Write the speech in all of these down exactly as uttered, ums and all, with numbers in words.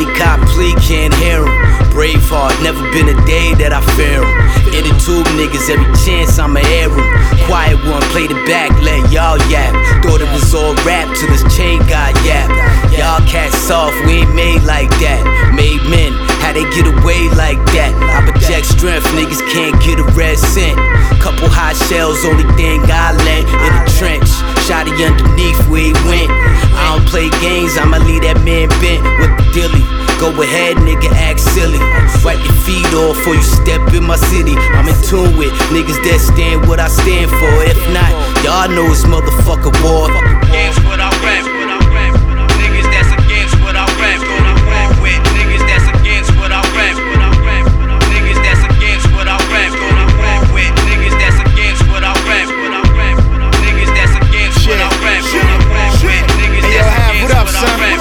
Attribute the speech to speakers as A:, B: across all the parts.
A: cop plea, can't hear him. Braveheart, never been a day that I fear him. In the tube niggas, every chance I'ma air him. Quiet one, play the back, let y'all yap. Thought it was all rap till this chain got yap. Y'all cats soft, we ain't made like that. Made men, how they get away like that? I project strength, niggas can't get a red cent. Couple hot shells, only thing I let in the trench. Shotty underneath where he went. I don't play games, I'ma leave that man bent with the dilly. Go ahead, nigga, act silly. Wipe your feet off before you step in my city. I'm in tune with niggas that stand what I stand for. If not, y'all know it's motherfucker war.
B: Against what I rap, niggas that's against what I rap. Gonna walk with niggas that's against what I rap. Niggas that's against what I rap. Gonna walk with niggas that's against what I rap. Niggas that's against what I rap. Gonna walk with niggas that's against what I rap.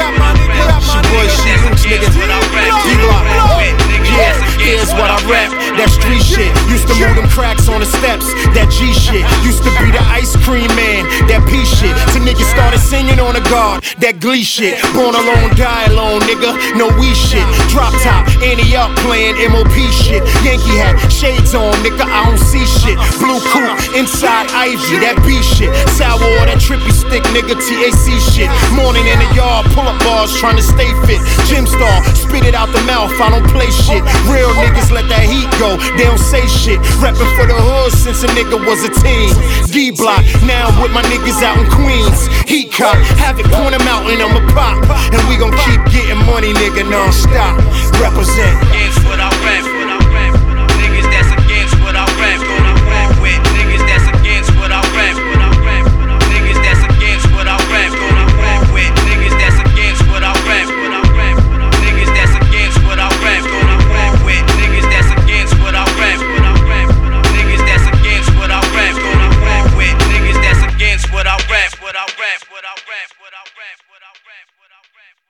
C: Here's what I rap, that street shit. Used to move them cracks on the steps, that G shit. Used to be the ice cream man, that P shit. Till niggas started singing on the guard, that Glee shit. Born alone, die alone, nigga, no we shit. Drop top, Annie up playing M O P shit. Yankee hat, shades on, nigga, I don't see shit. Blue coupe, inside Ivy, that B shit. Sour, that trippy stick, nigga, T A C shit. Morning in the yard, pull up bars, trying to stay fit. Gym star, spit it out the mouth, I don't play shit. Real niggas let that heat go, they don't say shit. Reppin' for the hood since a nigga was a teen. D-block, now I'm with my niggas out in Queens. Heat cop, have it, point him out and I'ma pop. And we gon' keep getting money, nigga, non-stop. Represent.
B: Against what I rap, niggas that's against what I rap. Gonna walk with niggas that's against what I rap. Niggas that's against what I rap. Gonna walk with niggas that's against what I rap. Niggas that's against what I rap. Gonna walk with niggas that's against what I rap. Niggas that's against what I rap. Gonna walk with niggas that's against what I rap. What I rap, what I rap, what I rap, what I rap, what I rap.